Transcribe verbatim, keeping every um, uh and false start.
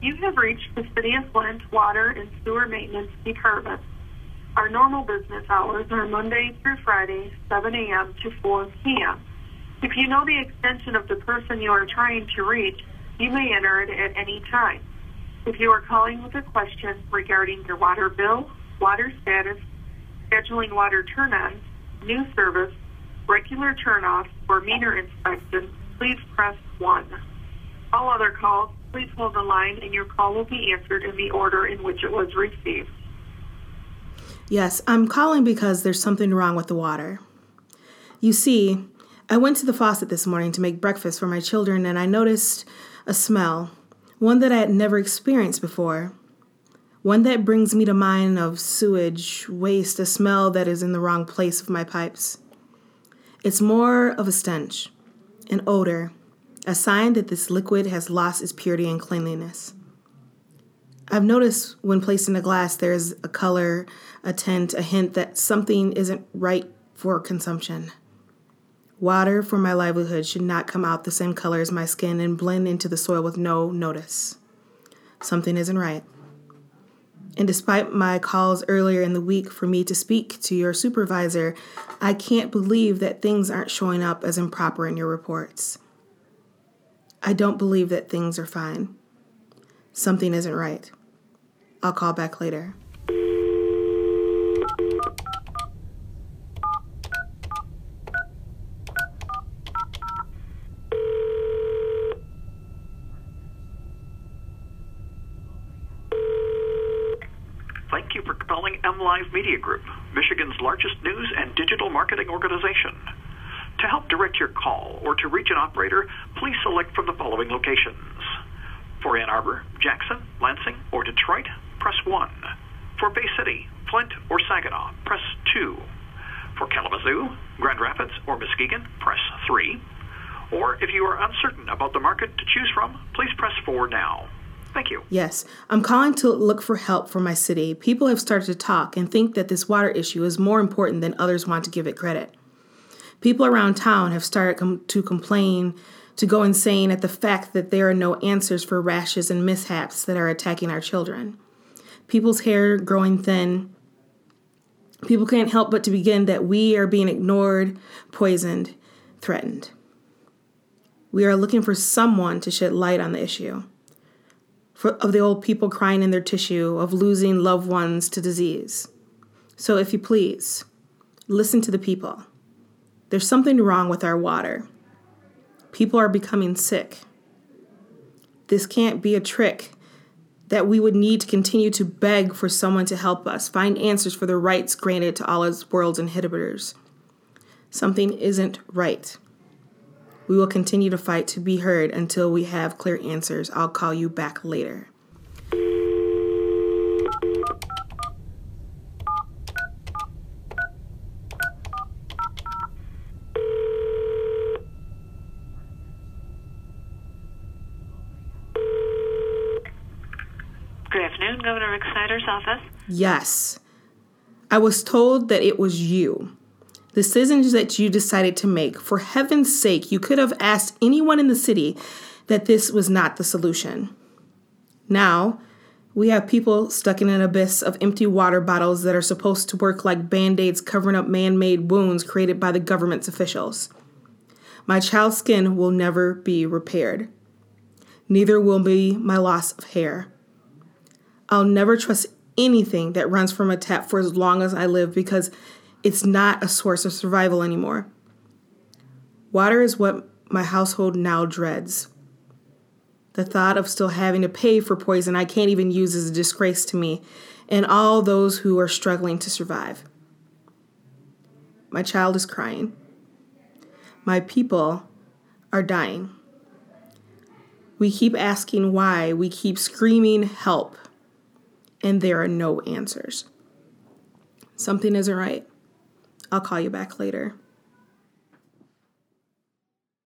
You have reached the City of Flint Water and Sewer Maintenance Department. Our normal business hours are Monday through Friday, seven a.m. to four p.m. If you know the extension of the person you are trying to reach, you may enter it at any time. If you are calling with a question regarding your water bill, water status, scheduling water turn-ons, new service, regular turn-off, or meter inspection, please press one. All other calls, please hold the line and your call will be answered in the order in which it was received. Yes, I'm calling because there's something wrong with the water. You see, I went to the faucet this morning to make breakfast for my children and I noticed a smell, one that I had never experienced before. One that brings me to mind of sewage, waste, a smell that is in the wrong place of my pipes. It's more of a stench, an odor, a sign that this liquid has lost its purity and cleanliness. I've noticed when placed in a glass, there is a color, a tint, a hint that something isn't right for consumption. Water for my livelihood should not come out the same color as my skin and blend into the soil with no notice. Something isn't right. And despite my calls earlier in the week for me to speak to your supervisor, I can't believe that things aren't showing up as improper in your reports. I don't believe that things are fine. Something isn't right. I'll call back later. Thank you for calling M Live Media Group, Michigan's largest news and digital marketing organization. To help direct your call or to reach an operator, please select from the following locations. For Ann Arbor, Jackson, Lansing, or Detroit, press one. For Bay City, Flint, or Saginaw, press two. For Kalamazoo, Grand Rapids, or Muskegon, press three. Or if you are uncertain about the market to choose from, please press four now. Thank you. Yes, I'm calling to look for help for my city. People have started to talk and think that this water issue is more important than others want to give it credit. People around town have started com- to complain, to go insane at the fact that there are no answers for rashes and mishaps that are attacking our children. People's hair growing thin. People can't help but to begin that we are being ignored, poisoned, threatened. We are looking for someone to shed light on the issue. For, of the old people crying in their tissue, of losing loved ones to disease. So if you please, listen to the people. There's something wrong with our water. People are becoming sick. This can't be a trick that we would need to continue to beg for someone to help us find answers for the rights granted to all its world's inhibitors. Something isn't right. We will continue to fight to be heard until we have clear answers. I'll call you back later. Good afternoon, Governor Rick Snyder's office. Yes. I was told that it was you. The decisions that you decided to make, for heaven's sake, you could have asked anyone in the city that this was not the solution. Now, we have people stuck in an abyss of empty water bottles that are supposed to work like Band-Aids covering up man-made wounds created by the government's officials. My child's skin will never be repaired. Neither will be my loss of hair. I'll never trust anything that runs from a tap for as long as I live because it's not a source of survival anymore. Water is what my household now dreads. The thought of still having to pay for poison I can't even use is a disgrace to me and all those who are struggling to survive. My child is crying. My people are dying. We keep asking why. We keep screaming help. And there are no answers. Something isn't right. I'll call you back later.